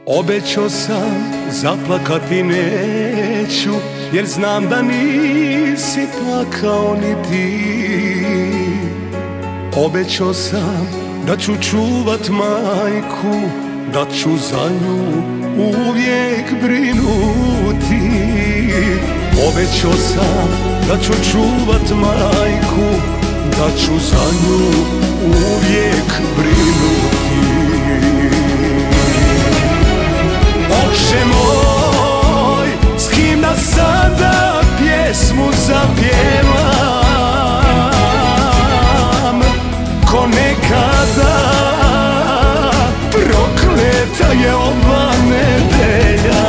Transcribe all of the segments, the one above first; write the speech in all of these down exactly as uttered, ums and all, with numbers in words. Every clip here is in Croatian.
Obećao sam, zaplakati neću, jer znam da nisi plakao ni ti. Obećao sam da ću čuvat majku, da ću za nju uvijek brinuti. Obećao sam da ću čuvat majku, da ću za nju uvijek brinuti. Oče moj, s kim da sada pjesmu zapjevam, ko nekada, prokleta je ova nedelja.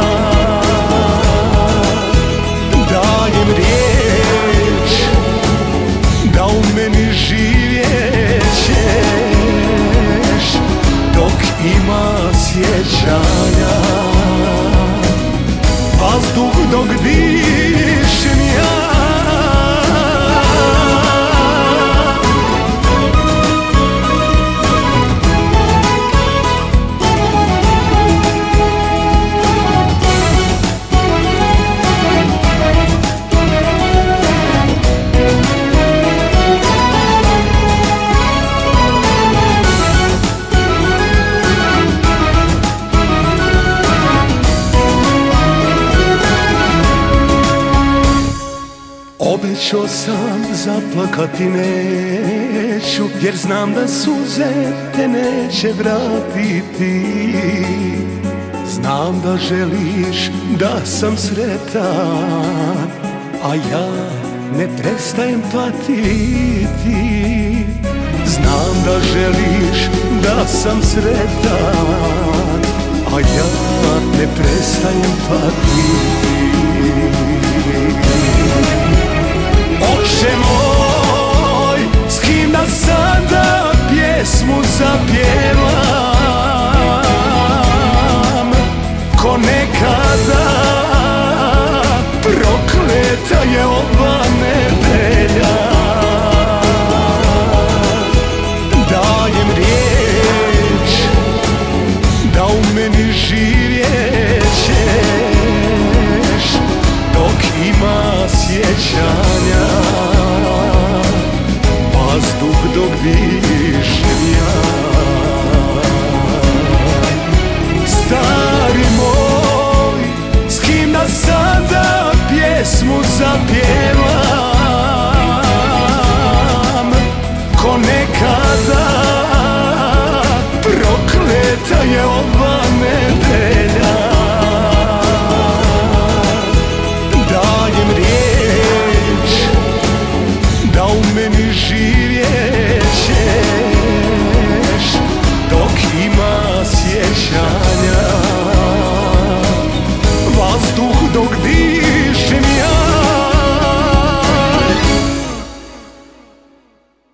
Dajem riječ da u meni živjet ćeš dok ima sjećanja. Vazduh dok dišem ja, obećao sam, zaplakati neću, jer znam da suze te neće vratiti. Znam da želiš da sam sretan, a ja ne prestajem patiti. Znam da želiš da sam sretan, a ja ne prestajem patiti. Oče moj, s kim da sada pjesmu zapjevam, ko nekada, prokleta je ova nedelja. Dajem riječ da u meni živi